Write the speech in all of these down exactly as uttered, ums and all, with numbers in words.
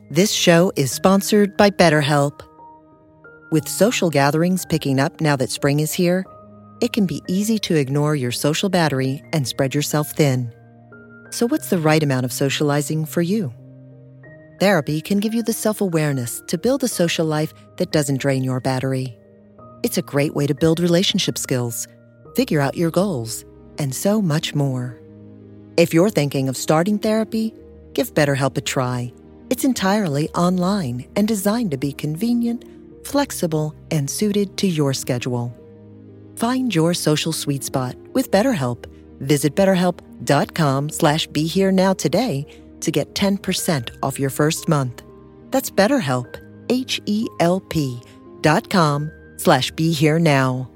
This show is sponsored by BetterHelp. With social gatherings picking up now that spring is here, it can be easy to ignore your social battery and spread yourself thin. So what's the right amount of socializing for you? Therapy can give you the self-awareness to build a social life that doesn't drain your battery. It's a great way to build relationship skills, figure out your goals, and so much more. If you're thinking of starting therapy, give BetterHelp a try. It's entirely online and designed to be convenient, flexible, and suited to your schedule. Find your social sweet spot with BetterHelp. Visit betterhelp.com slash be here now today to get ten percent off your first month. That's BetterHelp, H E L P dot com slash be here now.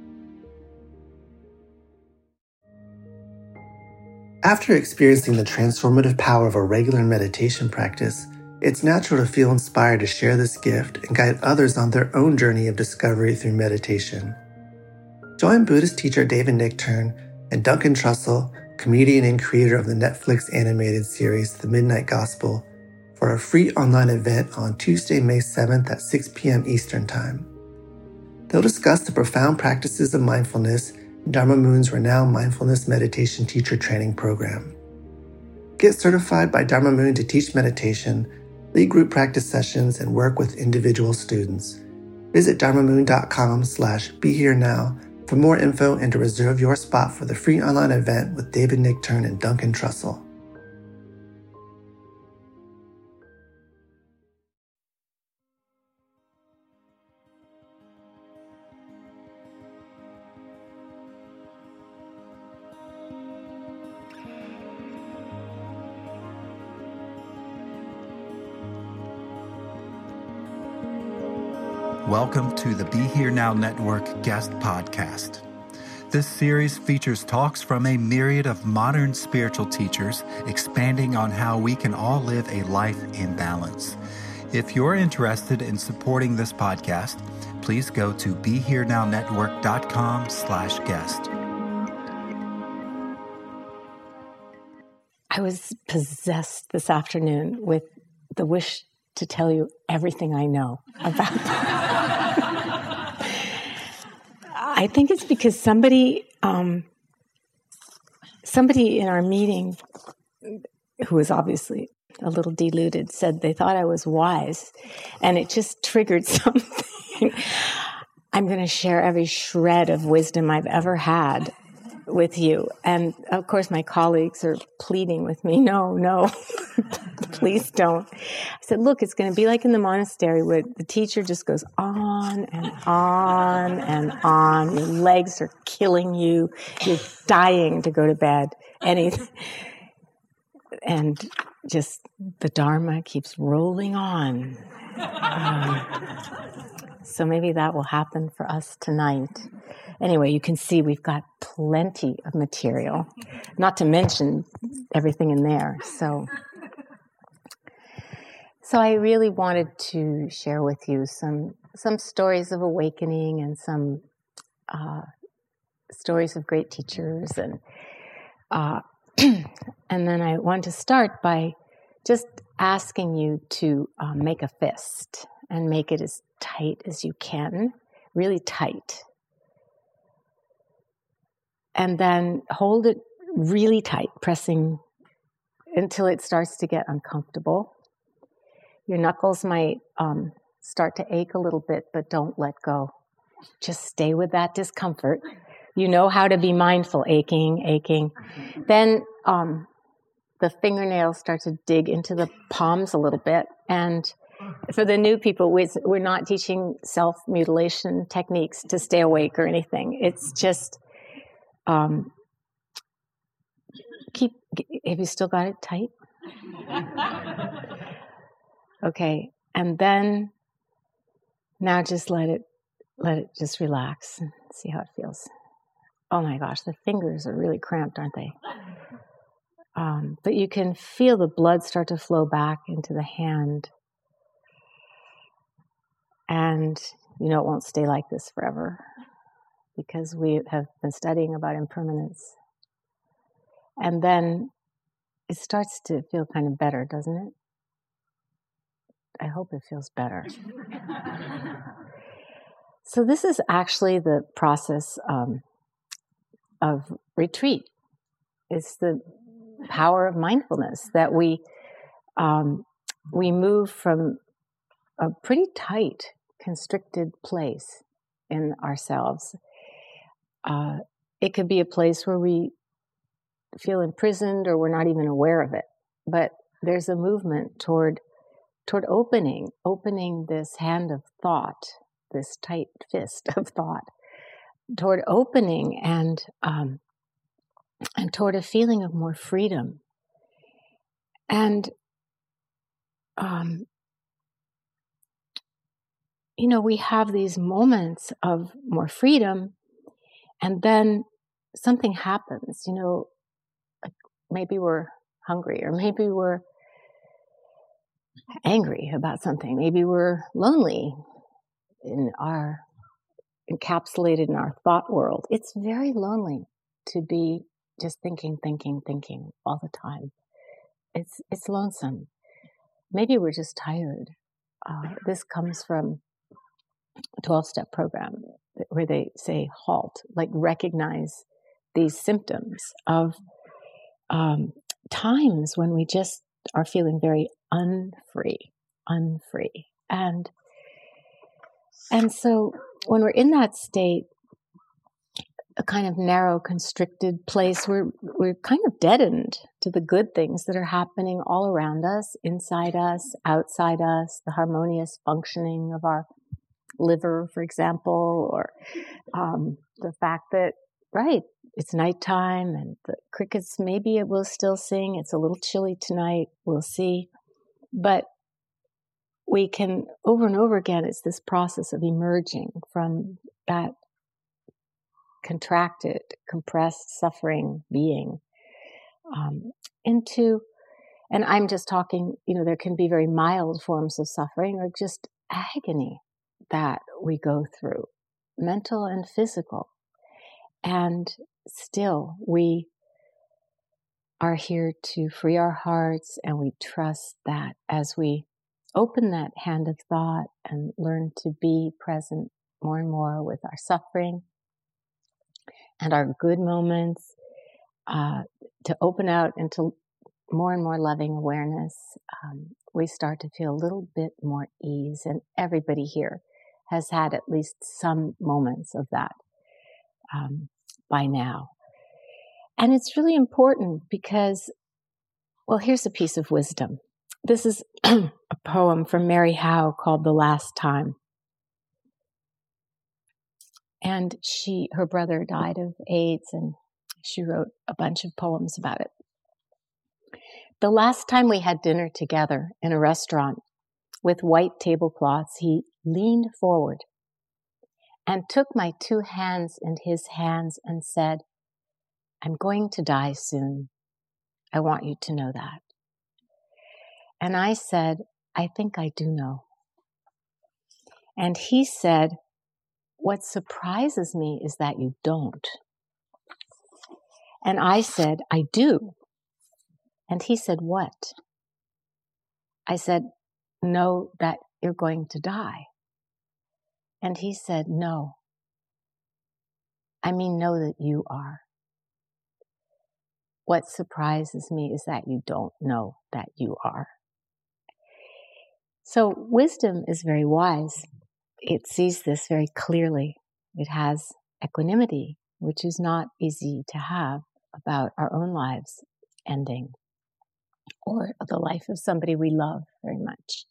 After experiencing the transformative power of a regular meditation practice, it's natural to feel inspired to share this gift and guide others on their own journey of discovery through meditation. Join Buddhist teacher David Nichtern and Duncan Trussell, comedian and creator of the Netflix animated series The Midnight Gospel, for a free online event on Tuesday, May seventh at six p.m. Eastern Time. They'll discuss the profound practices of mindfulness in Dharma Moon's renowned mindfulness meditation teacher training program. Get certified by Dharma Moon to teach meditation, lead group practice sessions, and work with individual students. Visit dharmamoon.com slash be here now for more info and to reserve your spot for the free online event with David Nichtern and Duncan Trussell. Welcome to the Be Here Now Network guest podcast. This series features talks from a myriad of modern spiritual teachers expanding on how we can all live a life in balance. If you're interested in supporting this podcast, please go to BeHereNowNetwork.com slash guest. I was possessed this afternoon with the wish to tell you everything I know about that. I think it's because somebody, um, somebody in our meeting, who was obviously a little deluded, said they thought I was wise, and it just triggered something. I'm going to share every shred of wisdom I've ever had with you. And of course, my colleagues are pleading with me, no, no, please don't. I said, look, it's going to be like in the monastery where the teacher just goes on and on and on. Your legs are killing you. You're dying to go to bed. Anything. And just the Dharma keeps rolling on. Um, so maybe that will happen for us tonight. Anyway, you can see we've got plenty of material, not to mention everything in there. So, so I really wanted to share with you some some stories of awakening and some uh, stories of great teachers, and uh, and then I want to start by just asking you to uh, make a fist and make it as tight as you can, really tight. And then hold it really tight, pressing until it starts to get uncomfortable. Your knuckles might um, start to ache a little bit, but don't let go. Just stay with that discomfort. You know how to be mindful, aching, aching. Then um, the fingernails start to dig into the palms a little bit. And for the new people, we're not teaching self-mutilation techniques to stay awake or anything. It's just... Um, keep, have you still got it tight? Okay. And then now just let it, let it just relax and see how it feels. Oh my gosh, the fingers are really cramped, aren't they? Um, but you can feel the blood start to flow back into the hand. And you know it won't stay like this forever, because we have been studying about impermanence. And then it starts to feel kind of better, doesn't it? I hope it feels better. So this is actually the process um, of retreat. It's the power of mindfulness that we um, we move from a pretty tight, constricted place in ourselves. Uh, it could be a place where we feel imprisoned or we're not even aware of it. But there's a movement toward toward opening, opening this hand of thought, this tight fist of thought, toward opening and um, and toward a feeling of more freedom. And um, you know, we have these moments of more freedom, and then something happens. You know, like maybe we're hungry, or maybe we're angry about something. Maybe we're lonely in our encapsulated in our thought world. It's very lonely to be just thinking, thinking, thinking all the time. It's it's lonesome. Maybe we're just tired. Uh, this comes from a twelve-step program where they say halt, like recognize these symptoms of um, times when we just are feeling very unfree, unfree. And and so when we're in that state, a kind of narrow, constricted place, we're we're kind of deadened to the good things that are happening all around us, inside us, outside us, the harmonious functioning of our liver, for example, or um, the fact that, right, it's nighttime and the crickets, maybe it will still sing. It's a little chilly tonight. We'll see. But we can, over and over again, it's this process of emerging from that contracted, compressed, suffering being um, into, and I'm just talking, you know, there can be very mild forms of suffering or just agony that we go through, mental and physical. And still, we are here to free our hearts, and we trust that as we open that hand of thought and learn to be present more and more with our suffering and our good moments, uh, to open out into more and more loving awareness, um, we start to feel a little bit more ease. And everybody here has had at least some moments of that um, by now. And it's really important because, well, here's a piece of wisdom. This is a poem from Mary Howe called The Last Time. And she, her brother died of AIDS, and she wrote a bunch of poems about it. The last time we had dinner together in a restaurant with white tablecloths, he leaned forward and took my two hands in his hands and said, "I'm going to die soon. I want you to know that." And I said, "I think I do know." And he said, "What surprises me is that you don't." And I said, "I do." And he said, "What?" I said, "Know that you're going to die." And he said, "No. I mean, know that you are. What surprises me is that you don't know that you are." So wisdom is very wise. It sees this very clearly. It has equanimity, which is not easy to have about our own lives ending or the life of somebody we love very much.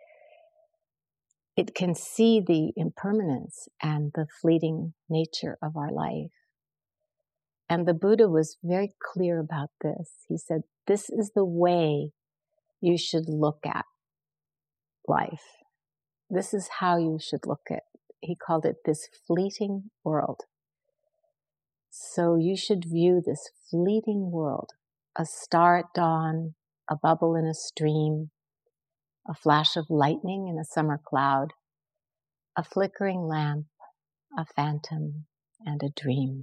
It can see the impermanence and the fleeting nature of our life. And the Buddha was very clear about this. He said, this is the way you should look at life. This is how you should look at, he called it this fleeting world. So you should view this fleeting world, a star at dawn, a bubble in a stream, a flash of lightning in a summer cloud, a flickering lamp, a phantom, and a dream.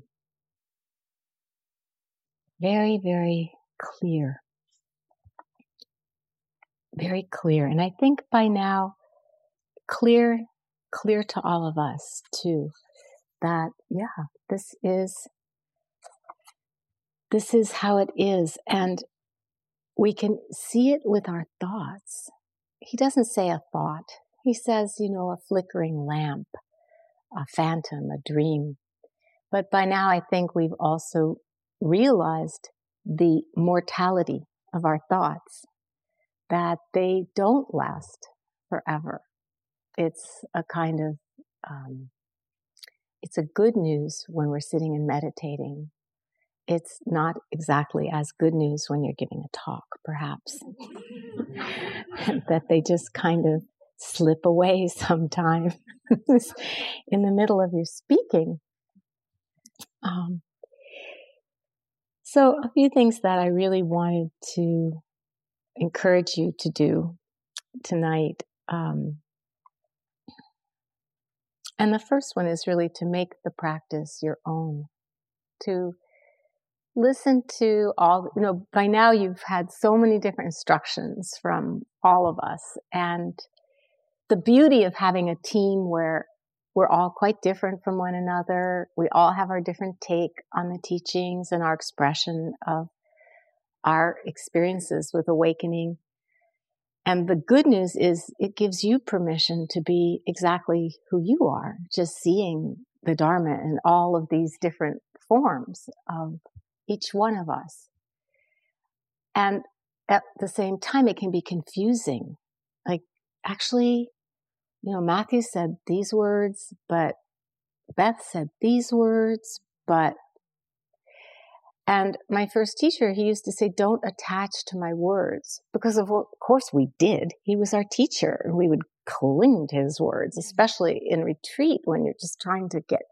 Very, very clear. very clear. And I think by now, clear, clear to all of us too, that, yeah, this is, this is how it is. And we can see it with our thoughts. He doesn't say a thought. He says, you know, a flickering lamp, a phantom, a dream. But by now, I think we've also realized the mortality of our thoughts, that they don't last forever. It's a kind of, um, it's a good news when we're sitting and meditating. It's not exactly as good news when you're giving a talk, perhaps. That they just kind of slip away sometime in the middle of your speaking. Um, so a few things that I really wanted to encourage you to do tonight. Um, and the first one is really to make the practice your own, to listen to all, you know, by now you've had so many different instructions from all of us. And the beauty of having a team where we're all quite different from one another. We all have our different take on the teachings and our expression of our experiences with awakening. And the good news is it gives you permission to be exactly who you are, just seeing the Dharma in all of these different forms of each one of us. And at the same time, it can be confusing. Like, actually, you know, Matthew said these words, but Beth said these words, but, and my first teacher, he used to say, don't attach to my words, because of, of course we did. He was our teacher, and we would cling to his words, especially in retreat when you're just trying to get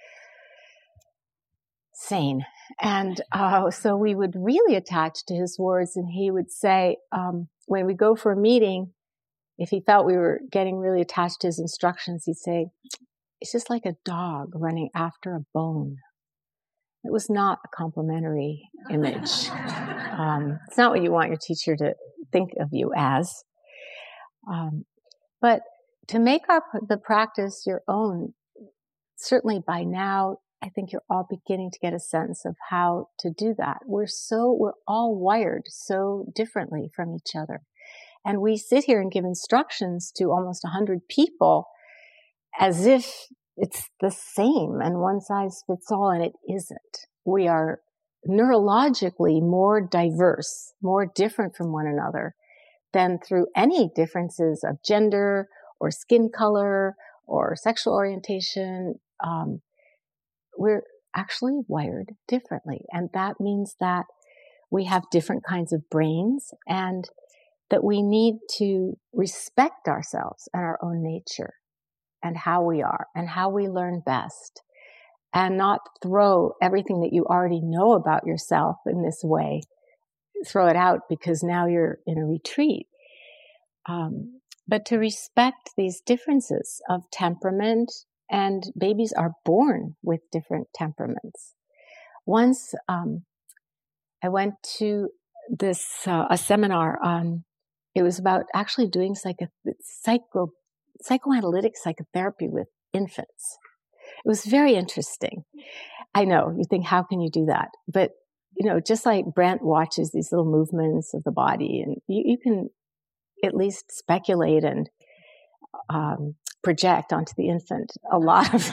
sane. And uh, so we would really attach to his words, and he would say, um, when we go for a meeting, if he felt we were getting really attached to his instructions, he'd say, it's just like a dog running after a bone. It was not a complimentary image. Um, it's not what you want your teacher to think of you as. Um, but to make our, the practice your own, certainly by now, I think you're all beginning to get a sense of how to do that. We're so, we're all wired so differently from each other. And we sit here and give instructions to almost a hundred people as if it's the same and one size fits all, and it isn't. We are neurologically more diverse, more different from one another than through any differences of gender or skin color or sexual orientation. Um, we're actually wired differently. And that means that we have different kinds of brains, and that we need to respect ourselves and our own nature and how we are and how we learn best, and not throw everything that you already know about yourself in this way, throw it out because now you're in a retreat. Um, but to respect these differences of temperament, and babies are born with different temperaments. Once um, I went to this uh, a seminar on, it was about actually doing psycho, psycho, psychoanalytic psychotherapy with infants. It was very interesting. I know, you think, how can you do that? But, you know, just like Brent watches these little movements of the body, and you, you can at least speculate and um, project onto the infant a lot of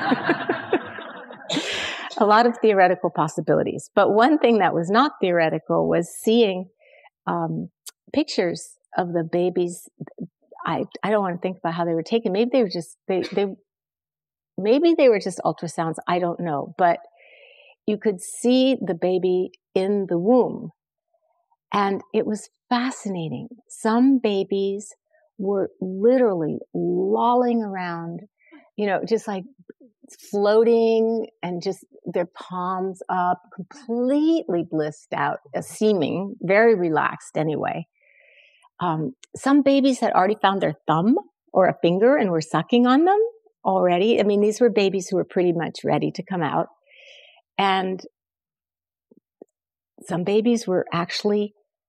a lot of theoretical possibilities. But one thing that was not theoretical was seeing um, pictures of the babies. I I don't want to think about how they were taken. Maybe they were just they they maybe they were just ultrasounds. I don't know, but you could see the baby in the womb, and it was fascinating. Some babies were literally lolling around, you know, just like floating, and just their palms up, completely blissed out, uh, seeming very relaxed anyway. Um, some babies had already found their thumb or a finger and were sucking on them already. I mean, these were babies who were pretty much ready to come out. And some babies were actually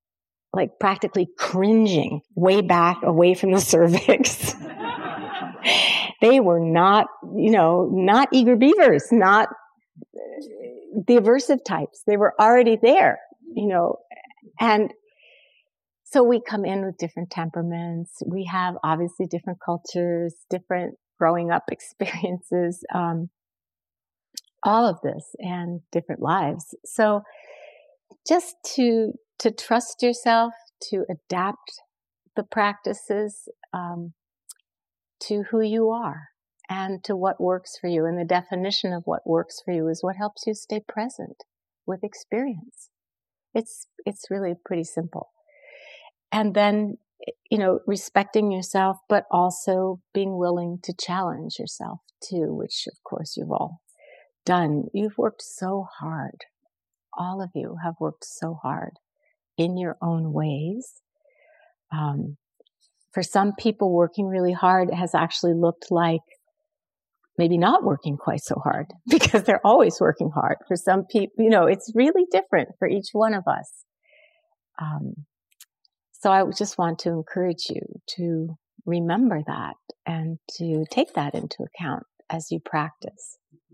like practically cringing way back away from the cervix. They were not, you know, not eager beavers, not the aversive types. They were already there, you know, and so we come in with different temperaments. We have obviously different cultures, different growing up experiences, um, all of this, and different lives. So just to, to trust yourself, to adapt the practices, um, to who you are and to what works for you. And the definition of what works for you is what helps you stay present with experience. It's, it's really pretty simple. And then, you know, respecting yourself, but also being willing to challenge yourself too, which of course you've all done. You've worked so hard. All of you have worked so hard in your own ways. Um, for some people, working really hard has actually looked like maybe not working quite so hard because they're always working hard. For some people, you know, it's really different for each one of us. Um, so I just want to encourage you to remember that and to take that into account as you practice.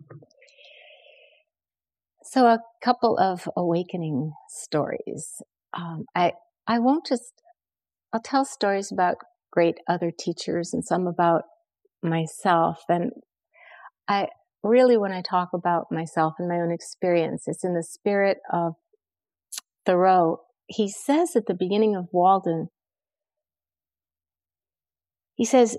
So a couple of awakening stories. Um, I, I won't just, I'll tell stories about great other teachers and some about myself. And I really, when I talk about myself and my own experience, it's in the spirit of Thoreau. He says at the beginning of Walden, he says,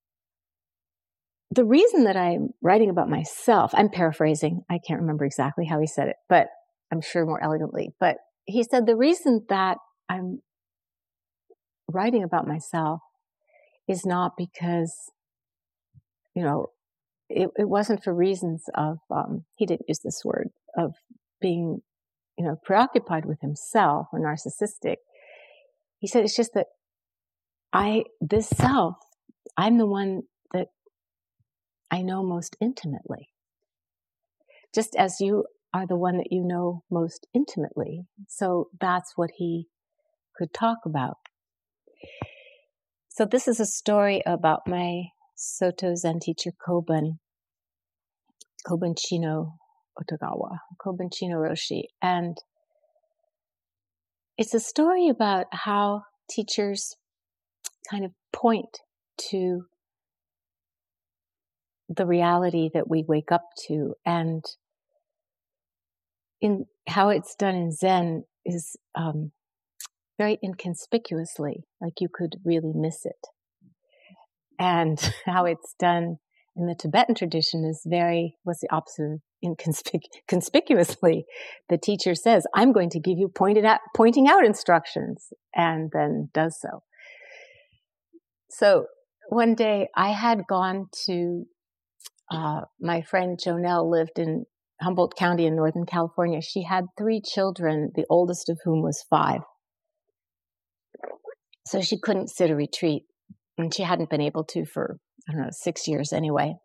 the reason that I'm writing about myself, I'm paraphrasing, I can't remember exactly how he said it, but I'm sure more elegantly, but he said, the reason that I'm writing about myself is not because, you know, it, it wasn't for reasons of, um, he didn't use this word, of being, you know, preoccupied with himself or narcissistic. He said, it's just that I, this self, I'm the one that I know most intimately. Just as you are the one that you know most intimately. So that's what he could talk about. So this is a story about my Soto Zen teacher, Kobun, Kobun Chino Otagawa, Kobun Chino Roshi. And it's a story about how teachers kind of point to the reality that we wake up to, and in how it's done in Zen is um, very inconspicuously, like you could really miss it. And how it's done in the Tibetan tradition is very, what's the opposite of inconspic- conspicuously? The teacher says, I'm going to give you pointed out, pointing out instructions, and then does so. So one day I had gone to, uh, my friend Jonelle lived in Humboldt County in Northern California. She had three children, the oldest of whom was five. So she couldn't sit a retreat, and she hadn't been able to for, I don't know, six years anyway.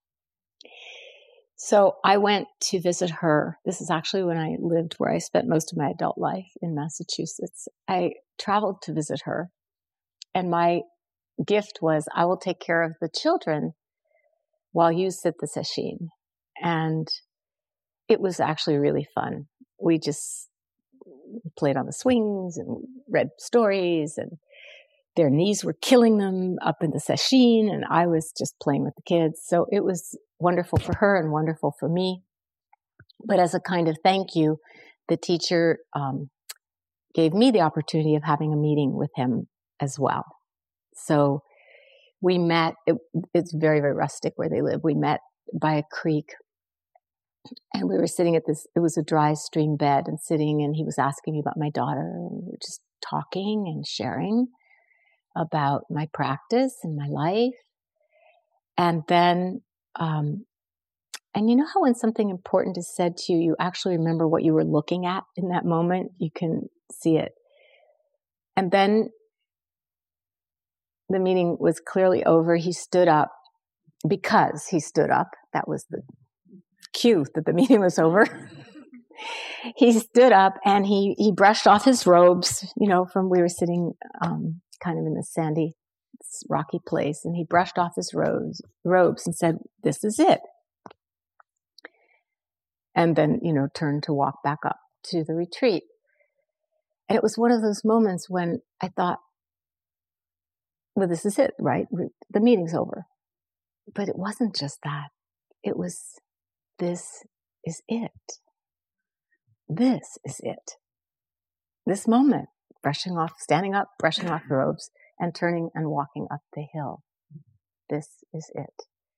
So I went to visit her. This is actually when I lived where I spent most of my adult life in Massachusetts. I traveled to visit her, and my gift was, I will take care of the children while you sit the sesshin. And it was actually really fun. We just played on the swings and read stories, and their knees were killing them up in the sesshin, and I was just playing with the kids. So it was wonderful for her and wonderful for me. But as a kind of thank you, the teacher um, gave me the opportunity of having a meeting with him as well. So we met, it, it's very, very rustic where they live. We met by a creek, and we were sitting at this, it was a dry stream bed, and sitting, and he was asking me about my daughter, and we were just talking and sharing about my practice and my life. And then, um, and you know how when something important is said to you, you actually remember what you were looking at in that moment? You can see it. And then the meeting was clearly over. He stood up because he stood up. That was the cue that the meeting was over. he stood up and he, he brushed off his robes, you know, from, we were sitting, um, kind of in a sandy, rocky place, and he brushed off his robes, robes and said, "This is it." And then, you know, turned to walk back up to the retreat. And it was one of those moments when I thought, well, this is it, right? The meeting's over. But it wasn't just that. It was, this is it. This is it. This moment, brushing off, standing up, brushing off the robes, and turning and walking up the hill. This is it.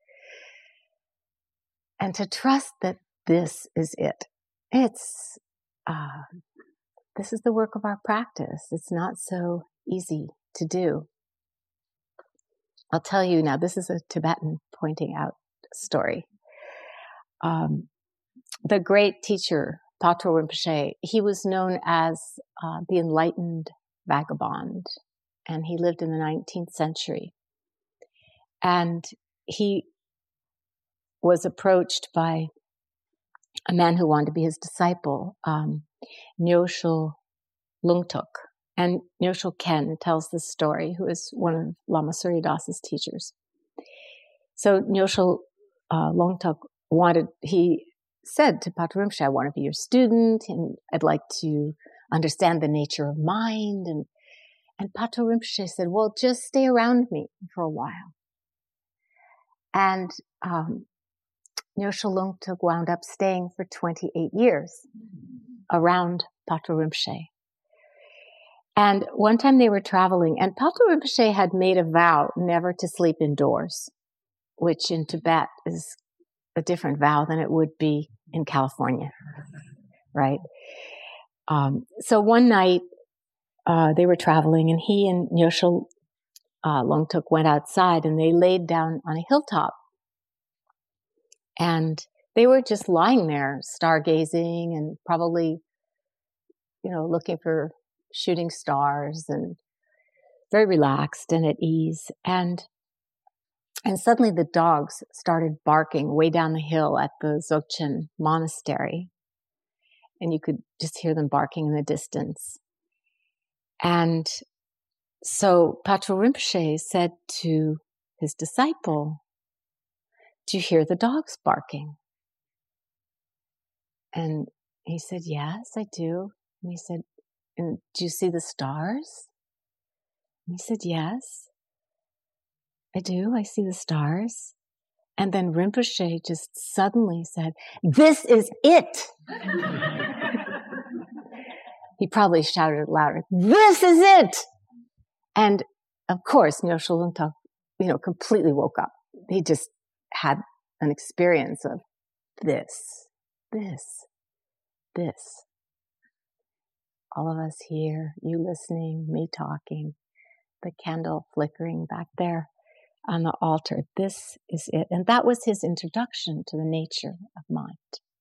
And to trust that this is it. It's, uh, this is the work of our practice. It's not so easy to do. I'll tell you now, this is a Tibetan pointing out story. Um, the great teacher, Patrul Rinpoche, he was known as uh, the enlightened vagabond, and he lived in the nineteenth century. And he was approached by a man who wanted to be his disciple, um, Nyoshul Lungtuk. And Nyoshul Ken tells this story, who is one of Lama Surya Das's teachers. So Nyoshul uh, Lungtuk wanted, he said to Patrul Rinpoche, "I want to be your student, and I'd like to understand the nature of mind." And, and Patrul Rinpoche said, "Well, just stay around me for a while." And um, Nyoshul Lungtuk wound up staying for twenty-eight years around Patrul Rinpoche. And one time they were traveling, and Patrul Rinpoche had made a vow never to sleep indoors, which in Tibet is a different vow than it would be in California, right? Um, so one night uh, they were traveling, and he and Nyoshul uh, Lungtuk went outside, and they laid down on a hilltop. And they were just lying there, stargazing and probably, you know, looking for shooting stars, and very relaxed and at ease. And and suddenly the dogs started barking way down the hill at the Dzogchen monastery. And you could just hear them barking in the distance. And so Patrul Rinpoche said to his disciple, "Do you hear the dogs barking?" And he said, "Yes, I do." And he said, "And do you see the stars?" And he said, "Yes, I do. I see the stars." And then Rinpoche just suddenly said, "This is it." He probably shouted it louder, "This is it." And of course, Nyoshul Lungtuk, you know, completely woke up. He just had an experience of this, this, this. All of us here, you listening, me talking, the candle flickering back there on the altar. This is it. And that was his introduction to the nature of mind.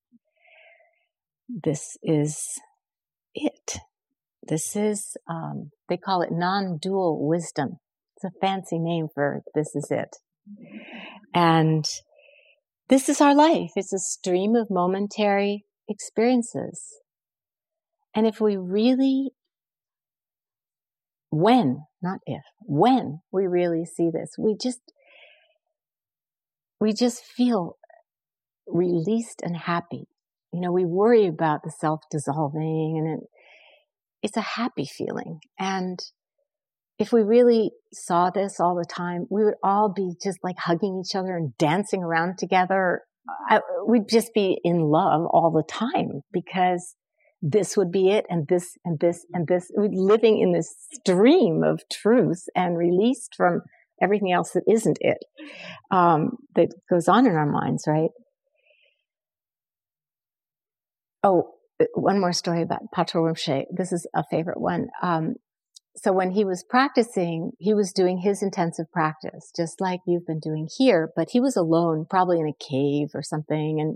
This is it. This is, um, they call it non-dual wisdom. It's a fancy name for this is it. And this is our life. It's a stream of momentary experiences. And if we really, when, not if, when we really see this, we just, we just feel released and happy. You know, we worry about the self dissolving, and it, it's a happy feeling. And if we really saw this all the time, we would all be just like hugging each other and dancing around together. I, we'd just be in love all the time, because this would be it, and this, and this, and this. We're living in this stream of truth and released from everything else that isn't it, um, that goes on in our minds, right? Oh, one more story about Patrul Rinpoche. This is a favorite one. Um, so when he was practicing, he was doing his intensive practice, just like you've been doing here, but he was alone, probably in a cave or something, and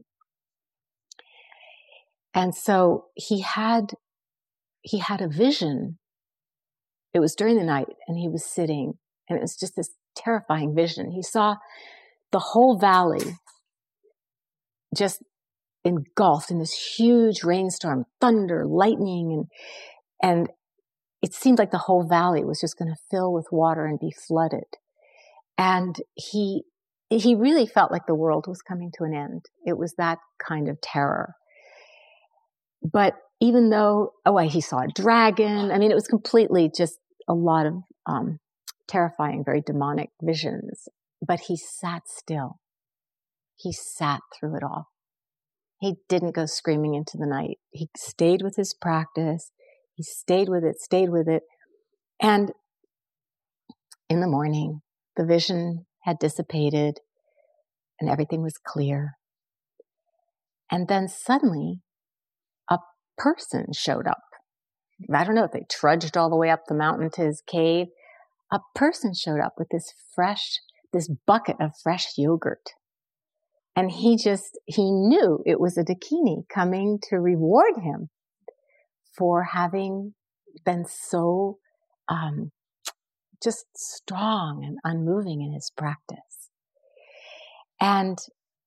And so he had, he had a vision. It was during the night, and he was sitting, and it was just this terrifying vision. He saw the whole valley just engulfed in this huge rainstorm, thunder, lightning, and and it seemed like the whole valley was just going to fill with water and be flooded. And he he really felt like the world was coming to an end. It was that kind of terror. But even though, oh, he saw a dragon. I mean, it was completely just a lot of um, terrifying, very demonic visions. But he sat still. He sat through it all. He didn't go screaming into the night. He stayed with his practice. He stayed with it, stayed with it. And in the morning, the vision had dissipated and everything was clear. And then suddenly, a person showed up. I don't know if they trudged all the way up the mountain to his cave. A person showed up with this fresh, this bucket of fresh yogurt. And he just, he knew it was a Dakini coming to reward him for having been so um, just strong and unmoving in his practice. And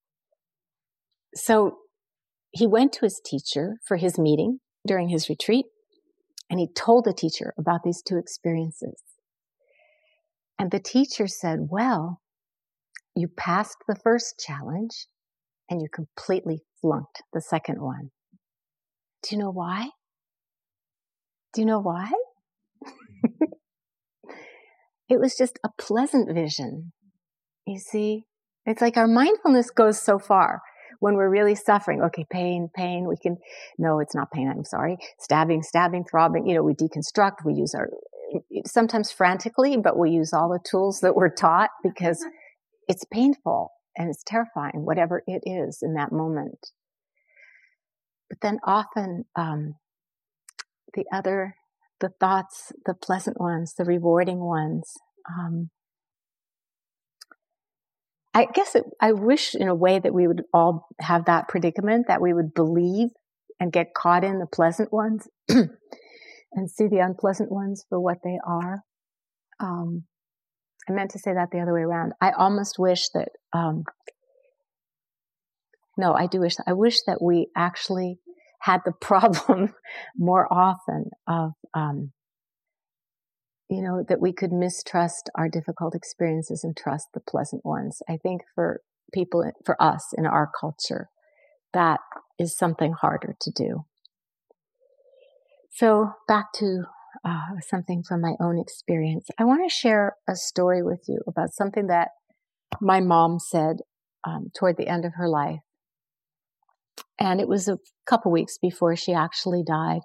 so he went to his teacher for his meeting during his retreat, and he told the teacher about these two experiences. And the teacher said, well, you passed the first challenge and you completely flunked the second one. Do you know why? Do you know why? It was just a pleasant vision. You see, it's like our mindfulness goes so far when we're really suffering. Okay, pain, pain, we can, no, it's not pain, I'm sorry. Stabbing, stabbing, throbbing, you know, we deconstruct, we use our, sometimes frantically, but we use all the tools that we're taught because it's painful and it's terrifying, whatever it is in that moment. But then often, um, the other, the thoughts, the pleasant ones, the rewarding ones, um, I guess it, I wish in a way that we would all have that predicament, that we would believe and get caught in the pleasant ones and see the unpleasant ones for what they are. Um, I meant to say that the other way around. I almost wish that, um, no, I do wish, I wish that we actually had the problem more often of, um, you know, that we could mistrust our difficult experiences and trust the pleasant ones. I think for people, for us in our culture, that is something harder to do. So back to uh, something from my own experience. I want to share a story with you about something that my mom said um, toward the end of her life. And it was a couple weeks before she actually died.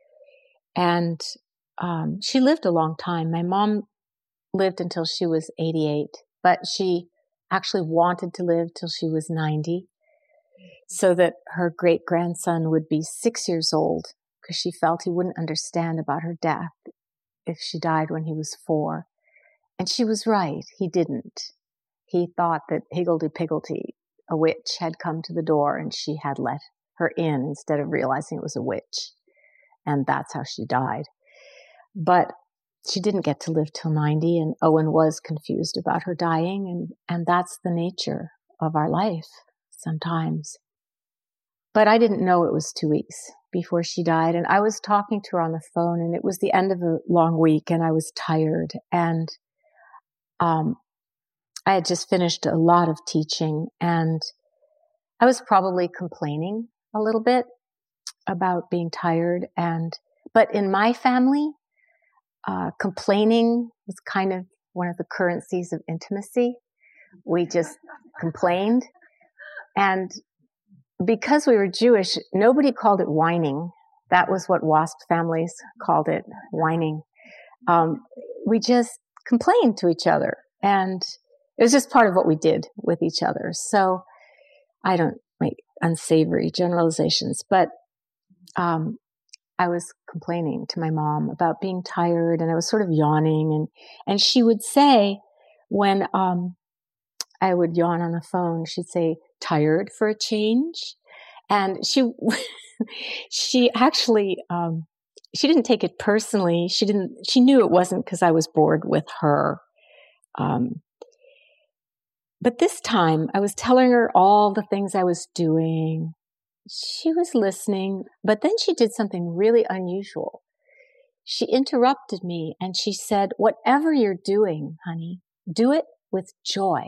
And um, she lived a long time. My mom lived until she was eighty-eight, but she actually wanted to live till she was ninety so that her great-grandson would be six years old, because she felt he wouldn't understand about her death if she died when he was four. And she was right. He didn't. He thought that Higgledy-Piggledy, a witch, had come to the door and she had let her in instead of realizing it was a witch. And that's how she died. But she didn't get to live till ninety, and Owen was confused about her dying, and, and that's the nature of our life sometimes. But I didn't know it was two weeks before she died, and I was talking to her on the phone, and it was the end of a long week, and I was tired, and um, I had just finished a lot of teaching, and I was probably complaining a little bit about being tired, and but in my family, uh, complaining was kind of one of the currencies of intimacy. We just complained, and because we were Jewish, nobody called it whining. That was what WASP families called it, whining. Um, we just complained to each other, and it was just part of what we did with each other. So I don't make unsavory generalizations, but um, I was complaining to my mom about being tired, and I was sort of yawning, and and she would say, when um, I would yawn on the phone, she'd say, "Tired for a change?" And she she actually um, she didn't take it personally. She didn't. She knew it wasn't because I was bored with her. Um, but this time, I was telling her all the things I was doing, she was listening, but then she did something really unusual. She interrupted me and she said, whatever you're doing, honey, do it with joy.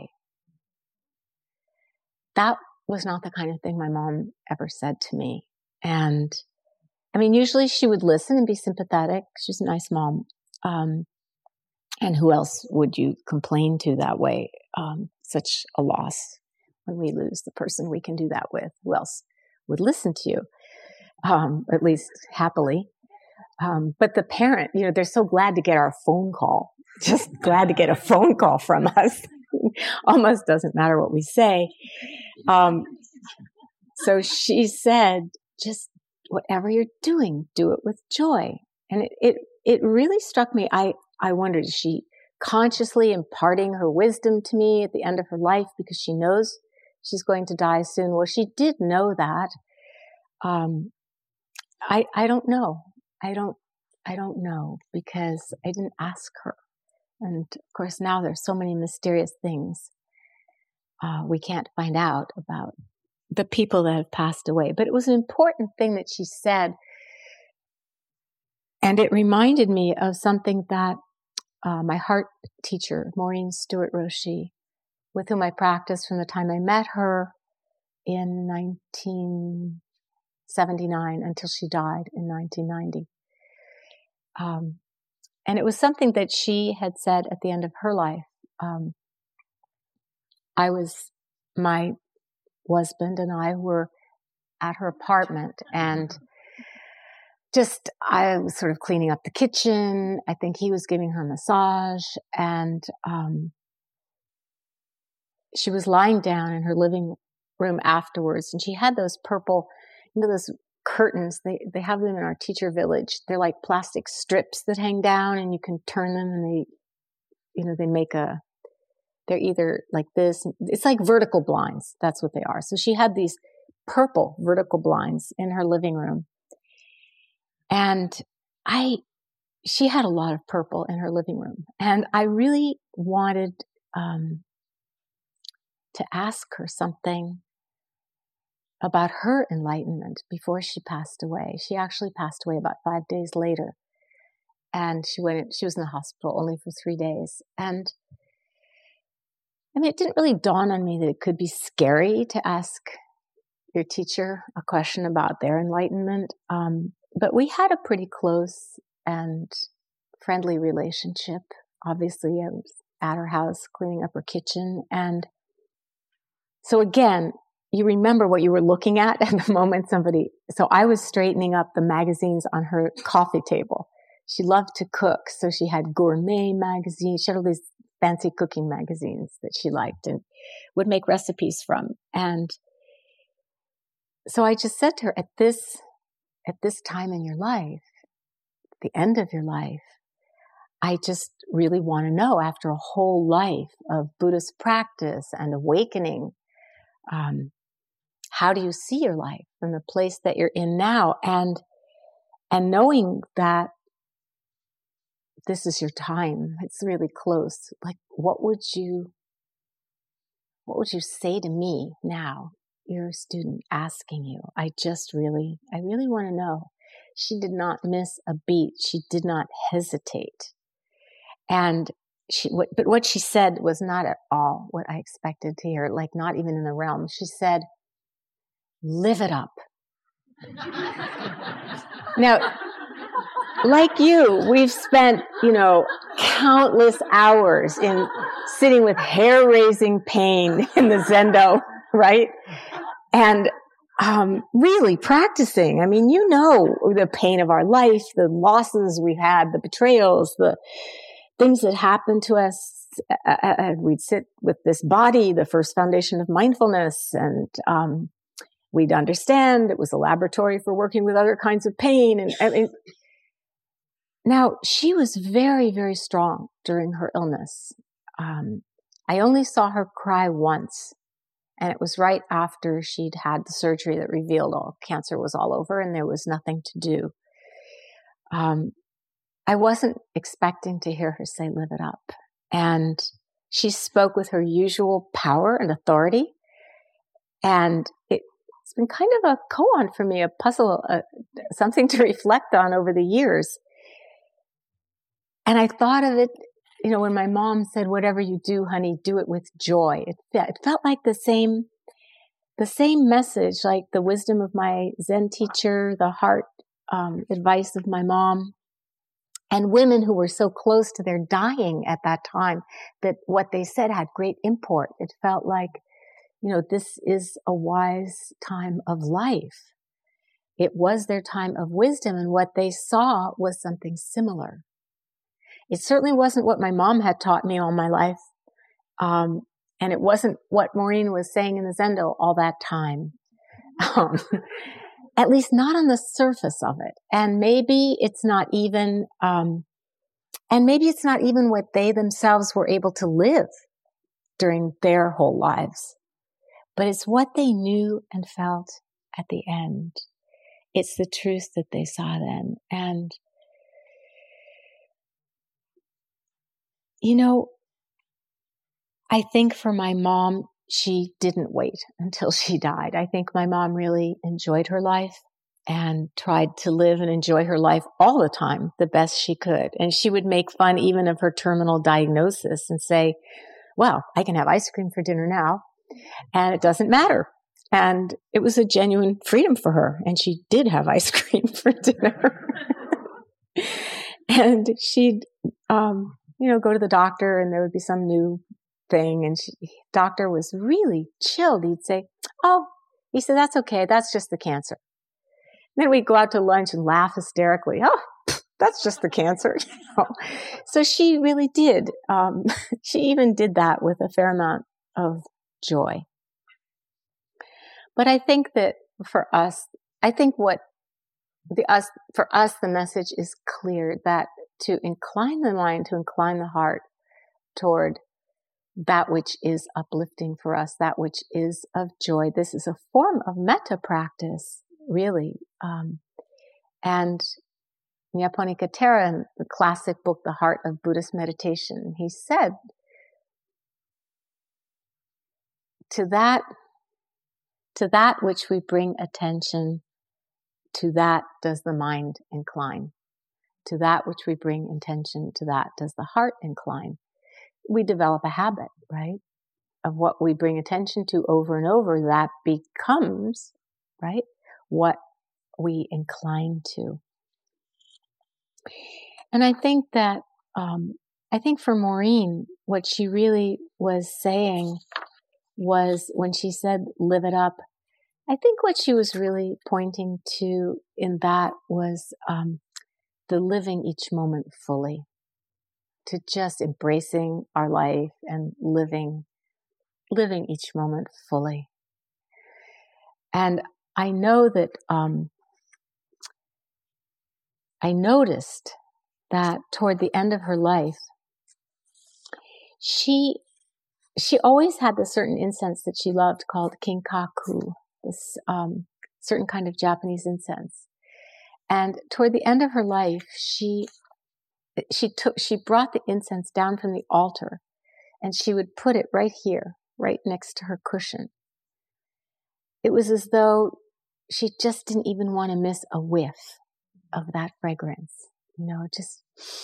That was not the kind of thing my mom ever said to me. And I mean, usually she would listen and be sympathetic. She's a nice mom. Um, and who else would you complain to that way? Um, such a loss when we lose the person we can do that with. Who else would listen to you? Um, at least happily. Um, but the parent, you know, they're so glad to get our phone call, just glad to get a phone call from us. Almost doesn't matter what we say. Um, so she said, just whatever you're doing, do it with joy. And it, it, it really struck me. I, I wondered, is she consciously imparting her wisdom to me at the end of her life because she knows she's going to die soon? Well, she did know that. Um, I, I don't know. I don't, I don't know because I didn't ask her. And of course, now there's so many mysterious things uh, we can't find out about the people that have passed away. But it was an important thing that she said. And it reminded me of something that uh, my heart teacher, Maureen Stewart Roshi, with whom I practiced from the time I met her in nineteen seventy-nine until she died in nineteen ninety. Um, and it was something that she had said at the end of her life. Um, I was, my husband and I were at her apartment and just, I was sort of cleaning up the kitchen. I think he was giving her a massage and, um, she was lying down in her living room afterwards and she had those purple, you know, those curtains. They, they have them in our teacher village. They're like plastic strips that hang down and you can turn them and they, you know, they make a, they're either like this. It's like vertical blinds. That's what they are. So she had these purple vertical blinds in her living room. And I, she had a lot of purple in her living room. And I really wanted, um, to ask her something about her enlightenment before she passed away. She actually passed away about five days later. And she went, she was in the hospital only for three days. And I mean, it didn't really dawn on me that it could be scary to ask your teacher a question about their enlightenment. Um, but we had a pretty close and friendly relationship. Obviously, I was at her house cleaning up her kitchen. And so again, you remember what you were looking at at the moment somebody, so I was straightening up the magazines on her coffee table. She loved to cook, so she had gourmet magazines. She had all these fancy cooking magazines that she liked and would make recipes from. And so I just said to her, at this, at this time in your life, the end of your life, I just really want to know, after a whole life of Buddhist practice and awakening, um, how do you see your life from the place that you're in now? And, and knowing that this is your time, it's really close. Like, what would you, what would you say to me now? You're a student asking you. I just really, I really want to know. She did not miss a beat. She did not hesitate. And she, what, but what she said was not at all what I expected to hear, like not even in the realm. She said, live it up. Now, like you, we've spent, you know, countless hours in sitting with hair-raising pain in the Zendo, right? And um, really practicing. I mean, you know the pain of our life, the losses we've had, the betrayals, the things that happened to us. Uh, we'd sit with this body, the first foundation of mindfulness, and um, we'd understand it was a laboratory for working with other kinds of pain. And I mean, now she was very, very strong during her illness. Um, I only saw her cry once, and it was right after she'd had the surgery that revealed all cancer was all over and there was nothing to do. Um, I wasn't expecting to hear her say, live it up. And she spoke with her usual power and authority. And it been kind of a koan for me, a puzzle, uh, something to reflect on over the years. And I thought of it, you know, when my mom said, whatever you do, honey, do it with joy. It, it felt like the same, the same message, like the wisdom of my Zen teacher, the heart um, advice of my mom, and women who were so close to their dying at that time that what they said had great import. It felt like, you know, this is a wise time of life. It was their time of wisdom, and what they saw was something similar. It certainly wasn't what my mom had taught me all my life. Um, and it wasn't what Maureen was saying in the Zendo all that time. Um, at least not on the surface of it. And maybe it's not even, um, and maybe it's not even what they themselves were able to live during their whole lives. But it's what they knew and felt at the end. It's the truth that they saw then. And you know, I think for my mom, she didn't wait until she died. I think my mom really enjoyed her life and tried to live and enjoy her life all the time, the best she could. And she would make fun even of her terminal diagnosis and say, well, I can have ice cream for dinner now, and it doesn't matter. And it was a genuine freedom for her. And she did have ice cream for dinner. And she'd, um, you know, go to the doctor and there would be some new thing. And she, doctor was really chilled. He'd say, oh, he said, that's okay. That's just the cancer. And then we'd go out to lunch and laugh hysterically. Oh, that's just the cancer. You know? So she really did. Um, she even did that with a fair amount of joy. But I think that for us, I think what the us, for us, the message is clear that to incline the mind, to incline the heart toward that which is uplifting for us, that which is of joy. This is a form of metta practice, really. Um, and Nyaponika Thera, in the classic book, The Heart of Buddhist Meditation, he said, to that, to that which we bring attention, to that does the mind incline. To that which we bring attention, to that does the heart incline. We develop a habit, right, of what we bring attention to over and over. That becomes, right, what we incline to. And I think that, um, I think for Maureen, what she really was saying was when she said, live it up, I think what she was really pointing to in that was, um, the living each moment fully, to just embracing our life and living, living each moment fully. And I know that, um, I noticed that toward the end of her life, she, she always had this certain incense that she loved called kinkaku, this, um, certain kind of Japanese incense. And toward the end of her life, she, she took, she brought the incense down from the altar and she would put it right here, right next to her cushion. It was as though she just didn't even want to miss a whiff of that fragrance, you know, just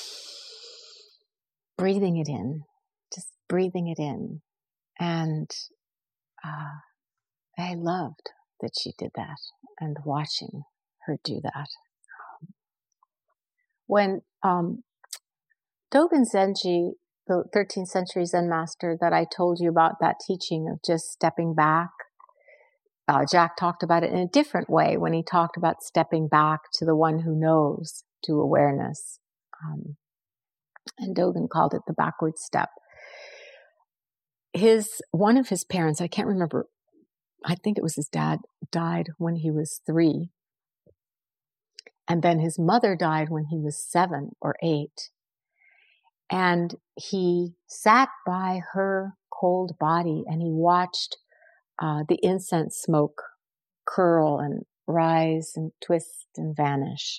breathing it in, just breathing it in. And, uh, I loved that she did that and watching her do that. When um, Dogen Zenji, the thirteenth century Zen master that I told you about, that teaching of just stepping back, uh, Jack talked about it in a different way when he talked about stepping back to the one who knows, to awareness. Um, and Dogen called it the backward step. His, one of his parents, I can't remember, I think it was his dad, died when he was three. And then his mother died when he was seven or eight. And he sat by her cold body and he watched uh, the incense smoke curl and rise and twist and vanish.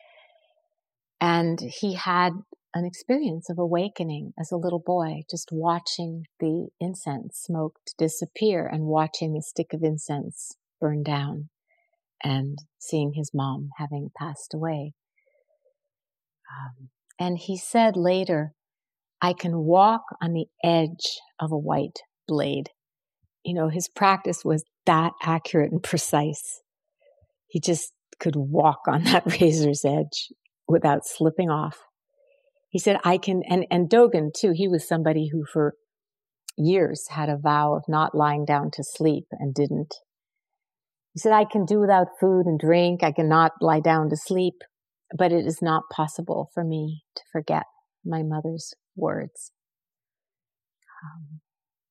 And he had an experience of awakening as a little boy, just watching the incense smoke disappear and watching the stick of incense burned down and seeing his mom having passed away. Um, and he said later, I can walk on the edge of a white blade. You know, his practice was that accurate and precise. He just could walk on that razor's edge without slipping off. He said, I can, and, and Dogen too, he was somebody who for years had a vow of not lying down to sleep and didn't. He said, I can do without food and drink. I cannot lie down to sleep, but it is not possible for me to forget my mother's words. Um,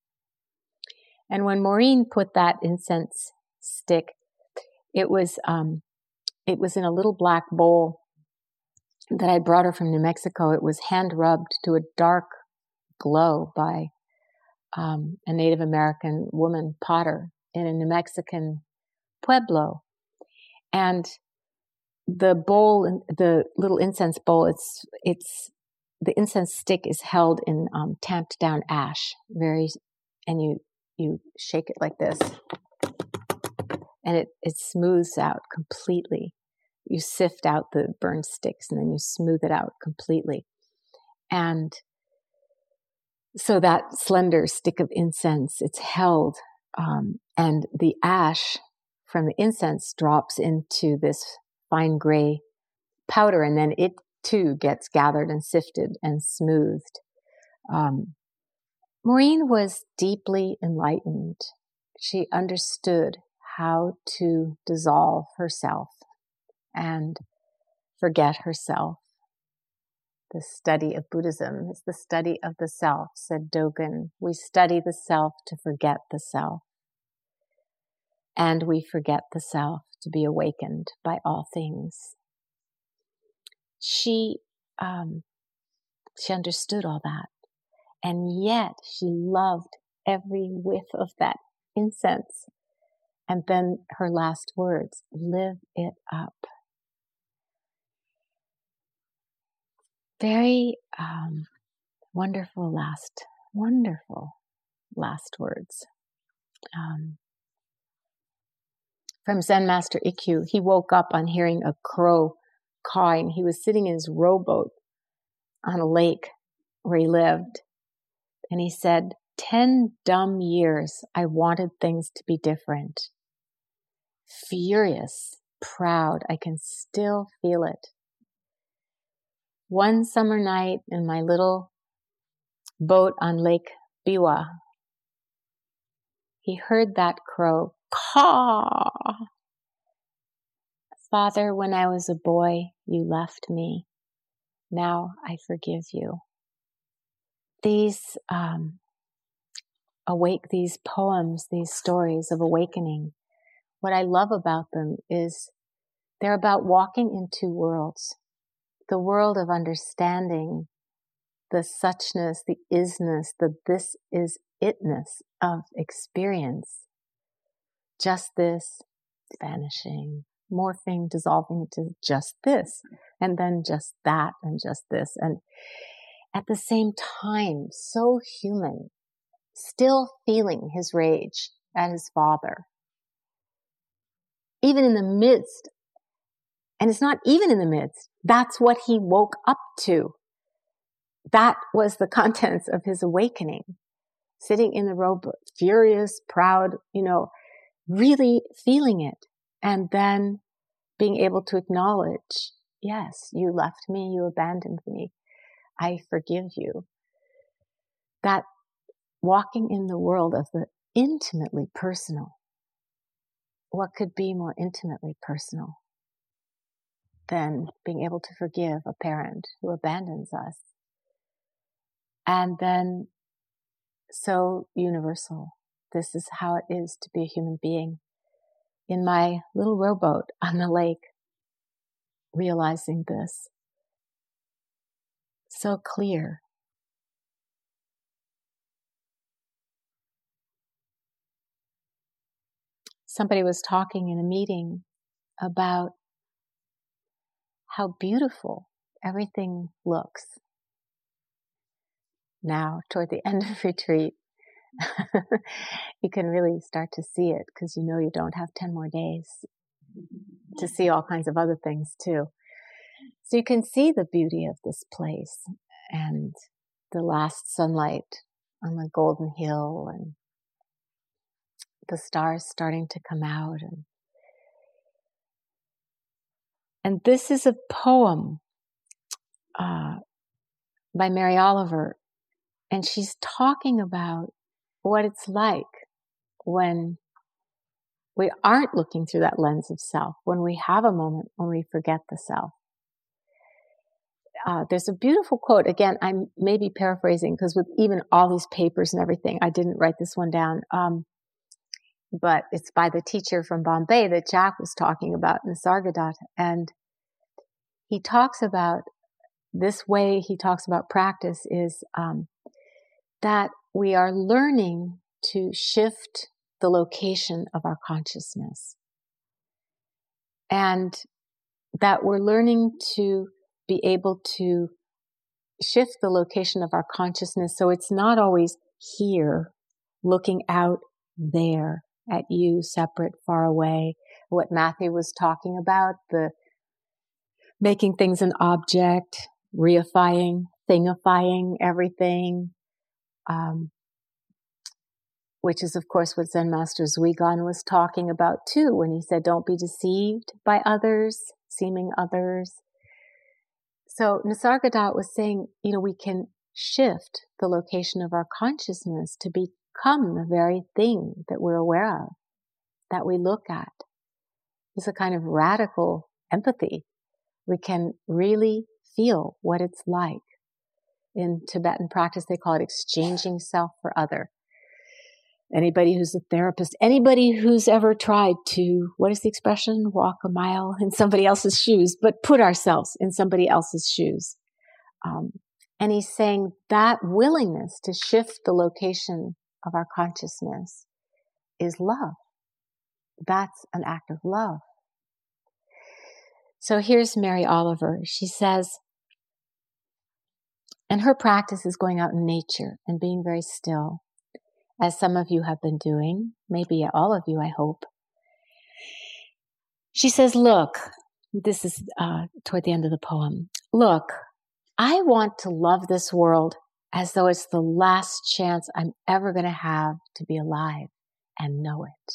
and when Maureen put that incense stick, it was, um, it was in a little black bowl that I brought her from New Mexico. It was hand rubbed to a dark glow by um, a Native American woman potter in a New Mexican pueblo. And the bowl, the little incense bowl, it's, it's, the incense stick is held in um, tamped down ash, very, and you, you shake it like this, and it, it smooths out completely. You sift out the burned sticks and then you smooth it out completely. And so that slender stick of incense, it's held, um, and the ash from the incense drops into this fine gray powder, and then it too gets gathered and sifted and smoothed. Um, Maureen was deeply enlightened. She understood how to dissolve herself and forget herself. The study of Buddhism is the study of the self, said Dogen. We study the self to forget the self. And we forget the self to be awakened by all things. She, um, she understood all that. And yet she loved every whiff of that incense. And then her last words, live it up. Very um, wonderful last, wonderful last words. Um, from Zen Master Ikkyu, he woke up on hearing a crow cawing. He was sitting in his rowboat on a lake where he lived. And he said, ten dumb years I wanted things to be different. Furious, proud, I can still feel it. One summer night in my little boat on Lake Biwa, he heard that crow caw. Father, when I was a boy, you left me. Now I forgive you. These um, awake, these poems, these stories of awakening, what I love about them is they're about walking in two worlds. The world of understanding, the suchness, the isness, the this is itness of experience. Just this, vanishing, morphing, dissolving into just this, and then just that, and just this. And at the same time, so human, still feeling his rage at his father. Even in the midst, and it's not even in the midst, that's what he woke up to. That was the contents of his awakening. Sitting in the rowboat, furious, proud, you know, really feeling it. And then being able to acknowledge, yes, you left me, you abandoned me. I forgive you. That walking in the world of the intimately personal. What could be more intimately personal than being able to forgive a parent who abandons us? And then so universal. This is how it is to be a human being. In my little rowboat on the lake, realizing this. So clear. Somebody was talking in a meeting about how beautiful everything looks now toward the end of retreat. you can really start to see it because you know you don't have ten more days to see all kinds of other things too. So you can see the beauty of this place and the last sunlight on the golden hill and the stars starting to come out. And, and this is a poem uh, by Mary Oliver. And she's talking about what it's like when we aren't looking through that lens of self, when we have a moment when we forget the self. Uh, there's a beautiful quote. Again, I may be paraphrasing because with even all these papers and everything, I didn't write this one down. Um, but it's by the teacher from Bombay that Jack was talking about, Nisargadatta. And he talks about this way he talks about practice is um, that we are learning to shift the location of our consciousness. And that we're learning to be able to shift the location of our consciousness so it's not always here, looking out there at you, separate, far away. What Matthew was talking about, the making things an object, reifying, thingifying everything, um, which is, of course, what Zen Master Zhuigan was talking about too, when he said, don't be deceived by others, seeming others. So Nisargadatta was saying, you know, we can shift the location of our consciousness to become the very thing that we're aware of, that we look at. It's a kind of radical empathy. We can really feel what it's like. In Tibetan practice, they call it exchanging self for other. Anybody who's a therapist, anybody who's ever tried to, what is the expression? Walk a mile in somebody else's shoes, but put ourselves in somebody else's shoes. Um, and he's saying that willingness to shift the location of our consciousness is love. That's an act of love. So here's Mary Oliver. She says, and her practice is going out in nature and being very still, as some of you have been doing, maybe all of you, I hope. She says, look, this is uh, toward the end of the poem. Look, I want to love this world as though it's the last chance I'm ever going to have to be alive and know it.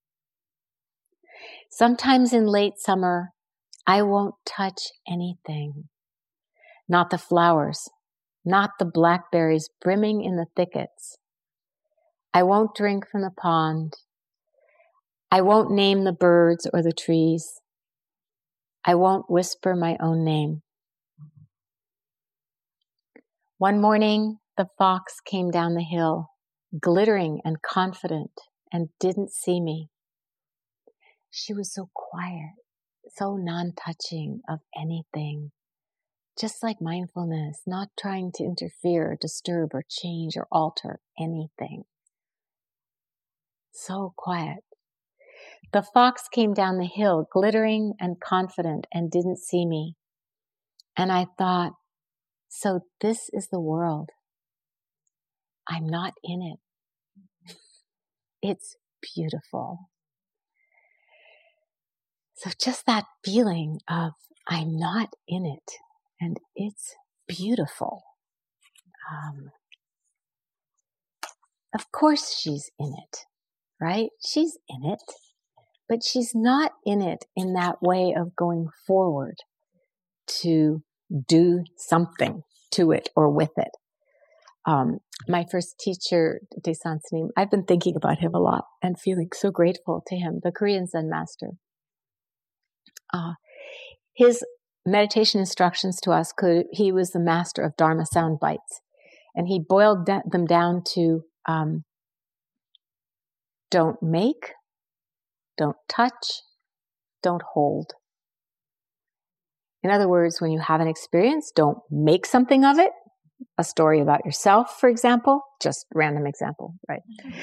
Sometimes in late summer, I won't touch anything. Not the flowers, not the blackberries brimming in the thickets. I won't drink from the pond. I won't name the birds or the trees. I won't whisper my own name. One morning, the fox came down the hill, glittering and confident, and didn't see me. She was so quiet, so non-touching of anything, just like mindfulness, not trying to interfere, or disturb, or change, or alter anything. So quiet. The fox came down the hill, glittering and confident, and didn't see me. And I thought, so this is the world. I'm not in it. It's beautiful. So just that feeling of I'm not in it, and it's beautiful. Um, of course she's in it. Right? She's in it, but she's not in it in that way of going forward to do something to it or with it. Um, my first teacher, Daesan Sanim, I've been thinking about him a lot and feeling so grateful to him, the Korean Zen master. Uh, his meditation instructions to us, could, he was the master of Dharma sound bites, and he boiled da- them down to um, don't make, don't touch, don't hold. In other words, when you have an experience, don't make something of it. A story about yourself, for example, just random example, right?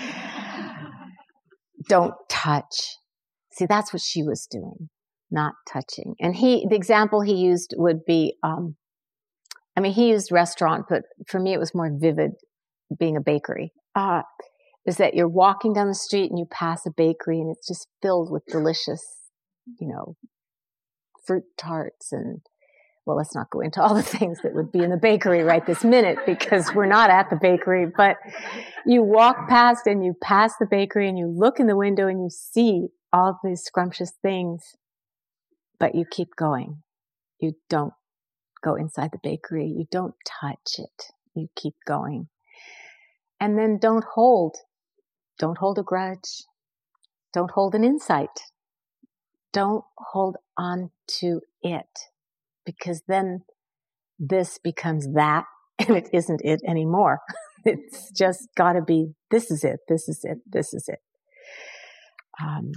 Don't touch. See, that's what she was doing, not touching. And he, the example he used would be, um, I mean, he used restaurant, but for me it was more vivid being a bakery. Uh, is that you're walking down the street and you pass a bakery and it's just filled with delicious, you know, fruit tarts and, well, let's not go into all the things that would be in the bakery right this minute because we're not at the bakery, but you walk past and you pass the bakery and you look in the window and you see all these scrumptious things, but you keep going. You don't go inside the bakery. You don't touch it. You keep going. And then don't hold. Don't hold a grudge. Don't hold an insight. Don't hold on to it, because then this becomes that and it isn't it anymore. It's just got to be, this is it, this is it, this is it. Um,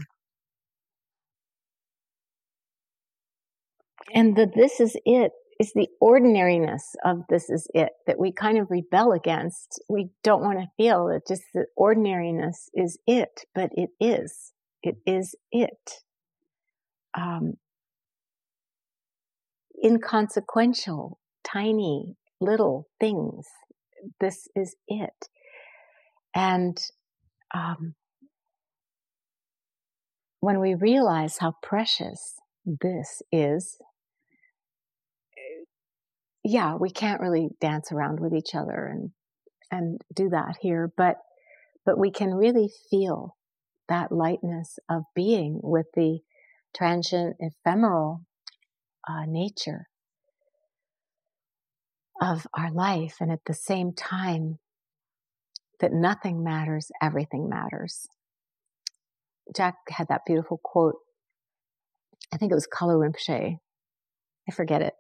and the this is it is the ordinariness of this is it that we kind of rebel against. We don't want to feel it. Just the ordinariness is it, but it is. It is it. Um, inconsequential, tiny, little things. This is it. And um, when we realize how precious this is, yeah, we can't really dance around with each other and and do that here, but but we can really feel that lightness of being with the transient, ephemeral uh, nature of our life, and at the same time that nothing matters, everything matters. Jack had that beautiful quote. I think it was Kala Rinpoche. I forget it.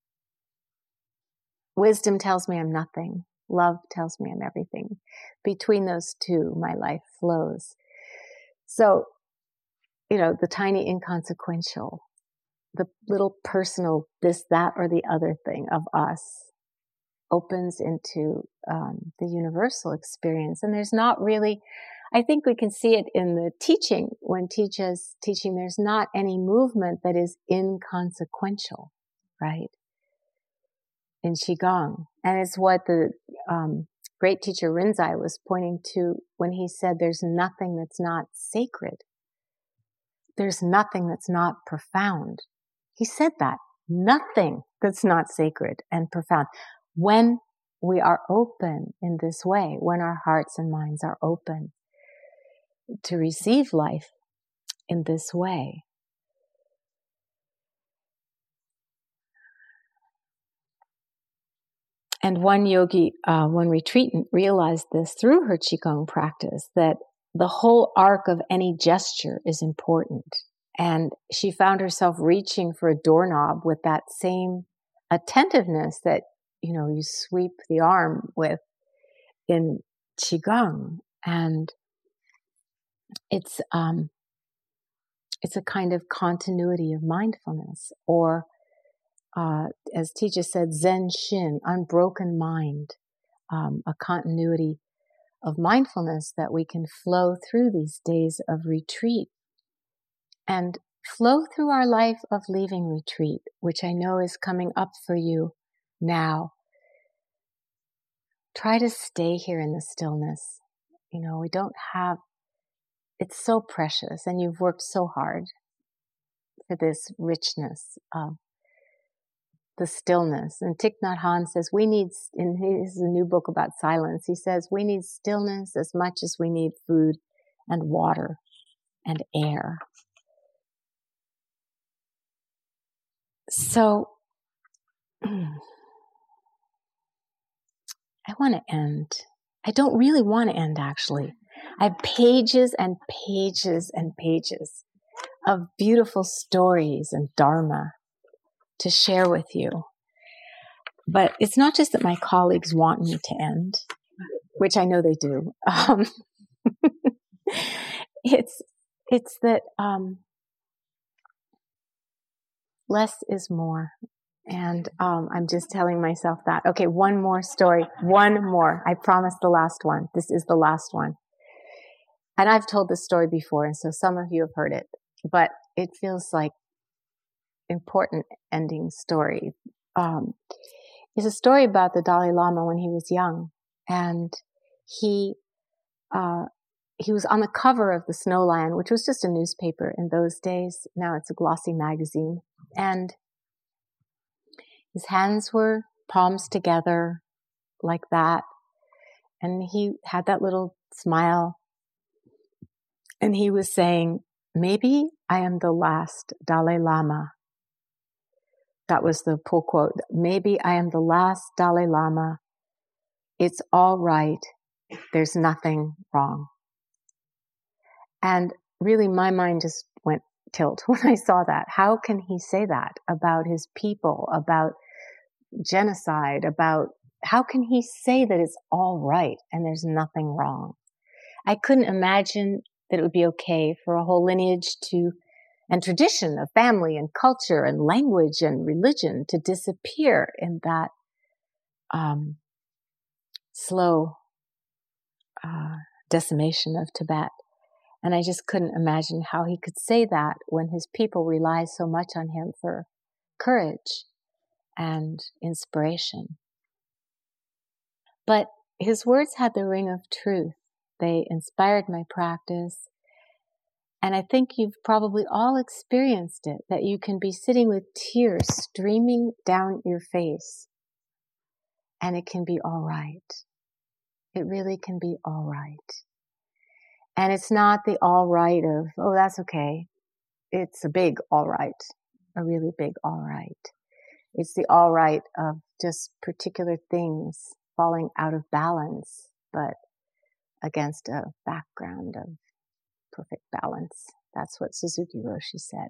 Wisdom tells me I'm nothing. Love tells me I'm everything. Between those two, my life flows. So, you know, the tiny inconsequential, the little personal this, that, or the other thing of us opens into um, the universal experience. And there's not really, I think we can see it in the teaching, when teachers teaching, there's not any movement that is inconsequential, right? In Qigong. And it's what the um, great teacher Rinzai was pointing to when he said there's nothing that's not sacred. There's nothing that's not profound. He said that. Nothing that's not sacred and profound. When we are open in this way, when our hearts and minds are open to receive life in this way, and one yogi, uh, one retreatant realized this through her Qigong practice, that the whole arc of any gesture is important. And she found herself reaching for a doorknob with that same attentiveness that, you know, you sweep the arm with in Qigong. And it's, um, it's a kind of continuity of mindfulness, or Uh, as teacher said, Zen Shin, unbroken mind, um, a continuity of mindfulness that we can flow through these days of retreat and flow through our life of leaving retreat, which I know is coming up for you now. Try to stay here in the stillness. You know, we don't have, it's so precious, and you've worked so hard for this richness of the stillness. And Thich Nhat Hanh says we need, in his new book about silence, he says we need stillness as much as we need food and water and air. So I want to end. I don't really want to end, actually. I have pages and pages and pages of beautiful stories and dharma to share with you. But it's not just that my colleagues want me to end, which I know they do. Um, it's, it's that, um, less is more. And, um, I'm just telling myself that. Okay. One more story. One more. I promise the last one. This is the last one. And I've told this story before, and so some of you have heard it, but it feels like important ending story. Um, is a story about the Dalai Lama when he was young, and he uh, he was on the cover of the Snow Lion, which was just a newspaper in those days. Now it's a glossy magazine. And his hands were palms together like that. And he had that little smile. And he was saying, maybe I am the last Dalai Lama. That was the pull quote. Maybe I am the last Dalai Lama. It's all right. There's nothing wrong. And really my mind just went tilt when I saw that. How can he say that about his people, about genocide, about how can he say that it's all right and there's nothing wrong? I couldn't imagine that it would be okay for a whole lineage to, and tradition of family and culture and language and religion to disappear in that um, slow uh, decimation of Tibet. And I just couldn't imagine how he could say that when his people rely so much on him for courage and inspiration. But his words had the ring of truth. They inspired my practice. And I think you've probably all experienced it, that you can be sitting with tears streaming down your face and it can be all right. It really can be all right. And it's not the all right of, oh, that's okay. It's a big all right, a really big all right. It's the all right of just particular things falling out of balance, but against a background of perfect balance. That's what Suzuki Roshi said.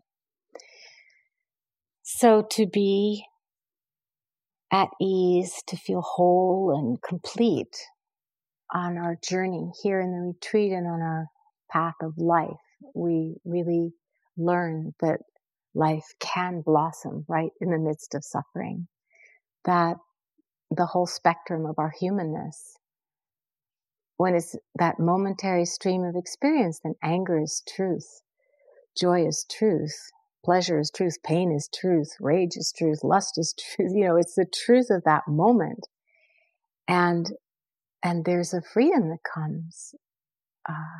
So to be at ease, to feel whole and complete on our journey here in the retreat and on our path of life, we really learn that life can blossom right in the midst of suffering, that the whole spectrum of our humanness, when it's that momentary stream of experience, then anger is truth, joy is truth, pleasure is truth, pain is truth, rage is truth, lust is truth. You know, it's the truth of that moment. And and there's a freedom that comes, uh,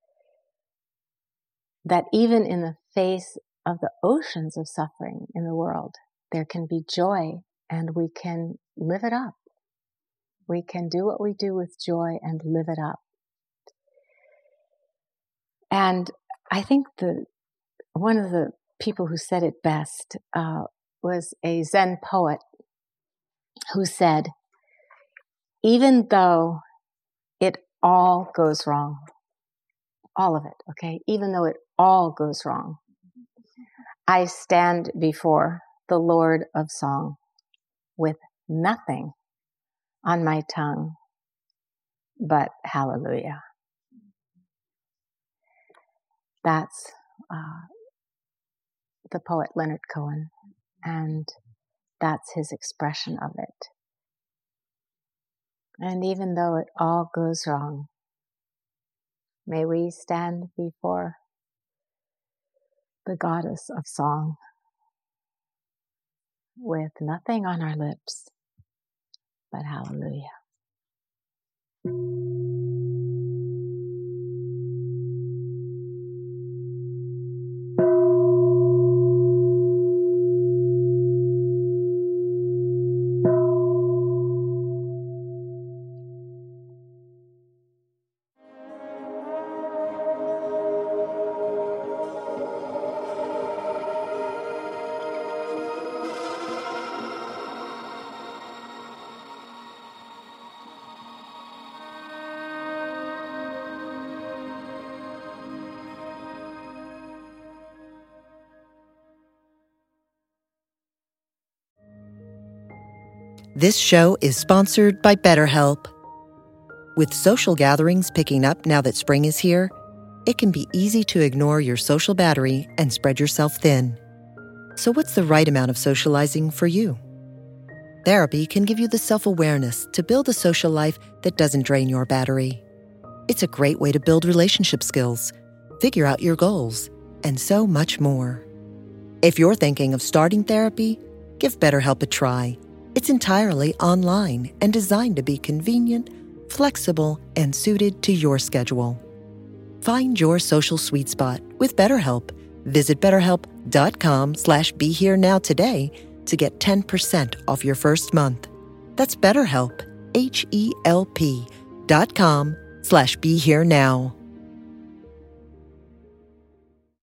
that even in the face of the oceans of suffering in the world, there can be joy and we can live it up. We can do what we do with joy and live it up. And I think the one of the people who said it best uh, was a Zen poet who said, even though it all goes wrong, all of it, okay, even though it all goes wrong, I stand before the Lord of Song with nothing on my tongue but hallelujah. That's uh, the poet Leonard Cohen, and that's his expression of it. And even though it all goes wrong, may we stand before the goddess of song with nothing on our lips but hallelujah. This show is sponsored by BetterHelp. With social gatherings picking up now that spring is here, it can be easy to ignore your social battery and spread yourself thin. So what's the right amount of socializing for you? Therapy can give you the self-awareness to build a social life that doesn't drain your battery. It's a great way to build relationship skills, figure out your goals, and so much more. If you're thinking of starting therapy, give BetterHelp a try. It's entirely online and designed to be convenient, flexible, and suited to your schedule. Find your social sweet spot with BetterHelp. Visit betterhelp.com slash be here now today to get ten percent off your first month. That's BetterHelp, H E L P dot com slash be here now.